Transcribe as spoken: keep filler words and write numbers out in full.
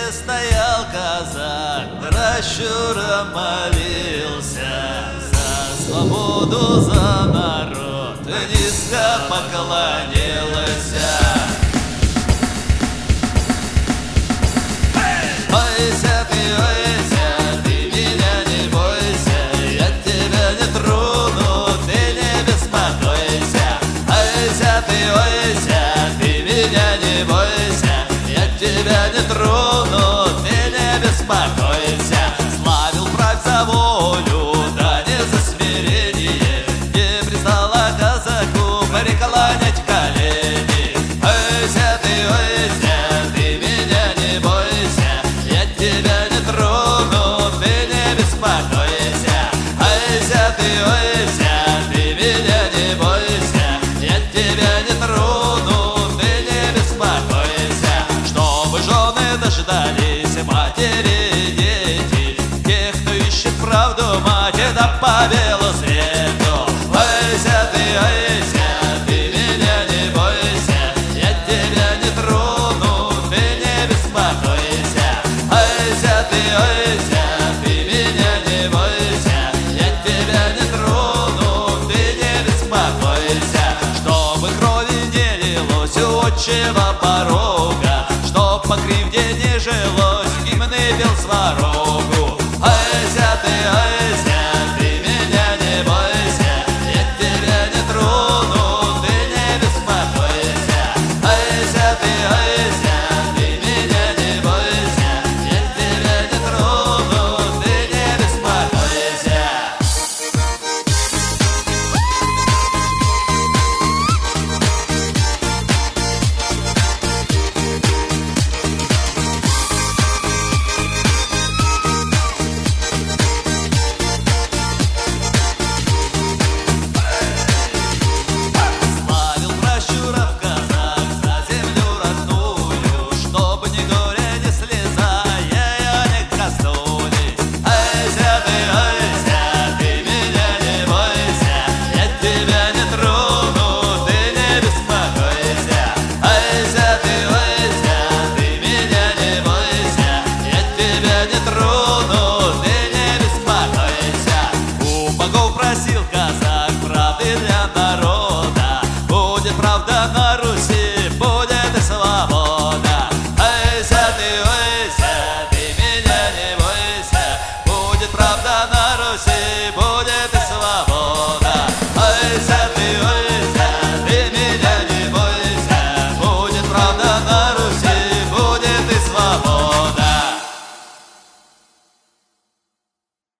где стоял казак, пращуром молился за свободу, за народ, низко поклонился. Ойся ты, ойся, ты меня не бойся, я тебя не трону, ты не беспокойся. Ойся ты, ойся, ты меня не бойся, я тебя не трону, ты не беспокойся. Славил враг за волю, да не за смирение, не пристало казаку преклонять колени. Ойся ты, ойся, ты меня не бойся, я тебя не трону, ты не беспокойся. Ойся ты, ойся, ты меня не бойся, я тебя не трону, ты не беспокойся. Чтобы жены дождались матери и дети, тех, кто ищет правду, мать, да по белу свету. Ойся ты, ойся, ты меня не бойся, я тебя не трону, ты не беспокойся. Ойся ты, ойся, ты меня не бойся, я тебя не трону, ты не беспокойся. Чтобы крови не лилось у отчего порога, чтоб по кривде не жилось, гимны пел сварогу. Ойся ты, ойся, ты меня не бойся, я тебя не трону, ты не беспокойся. Ойся ты, ойся, ты меня не бойся, я тебя не трону, ты не беспокойся. Славил пращуров казак за землю родную, чтоб ни горя, ни слеза ее не коснулись. Ойся ты, ойся, ты меня не бойся, я тебя не трону, ты не беспокойся. Ойся ты, ойся, ты меня не бойся, я тебя не трону, ты не беспокойся. У богов просил казак правды для народа, будет правда на Руси, будет и свобода. Ойся ты, ойся, ты меня не бойся, будет правда на